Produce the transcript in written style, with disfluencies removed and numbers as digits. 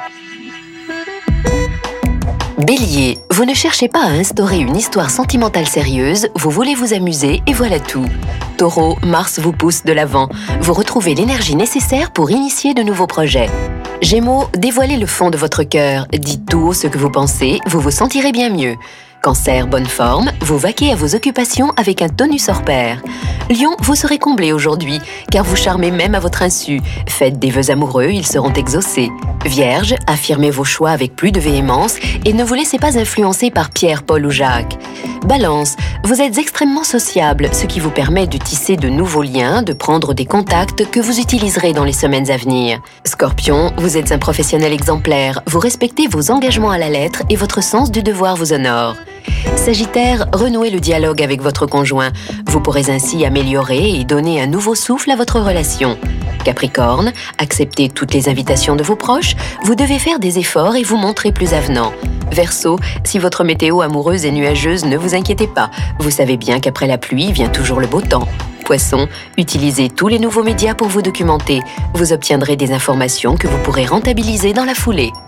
Bélier, vous ne cherchez pas à instaurer une histoire sentimentale sérieuse, vous voulez vous amuser et voilà tout. Taureau, Mars vous pousse de l'avant. Vous retrouvez l'énergie nécessaire pour initier de nouveaux projets. Gémeaux, dévoilez le fond de votre cœur. Dites tout haut ce que vous pensez, vous vous sentirez bien mieux. Cancer, bonne forme, vous vaquez à vos occupations avec un tonus hors pair. Lion, vous serez comblé aujourd'hui, car vous charmez même à votre insu. Faites des vœux amoureux, ils seront exaucés. Vierge, affirmez vos choix avec plus de véhémence et ne vous laissez pas influencer par Pierre, Paul ou Jacques. Balance, vous êtes extrêmement sociable, ce qui vous permet de tisser de nouveaux liens, de prendre des contacts que vous utiliserez dans les semaines à venir. Scorpion, vous êtes un professionnel exemplaire, vous respectez vos engagements à la lettre et votre sens du devoir vous honore. Sagittaire, renouez le dialogue avec votre conjoint. Vous pourrez ainsi améliorer et donner un nouveau souffle à votre relation. Capricorne, acceptez toutes les invitations de vos proches. Vous devez faire des efforts et vous montrer plus avenant. Verseau, si votre météo amoureuse est nuageuse, ne vous inquiétez pas. Vous savez bien qu'après la pluie vient toujours le beau temps. Poisson, utilisez tous les nouveaux médias pour vous documenter. Vous obtiendrez des informations que vous pourrez rentabiliser dans la foulée.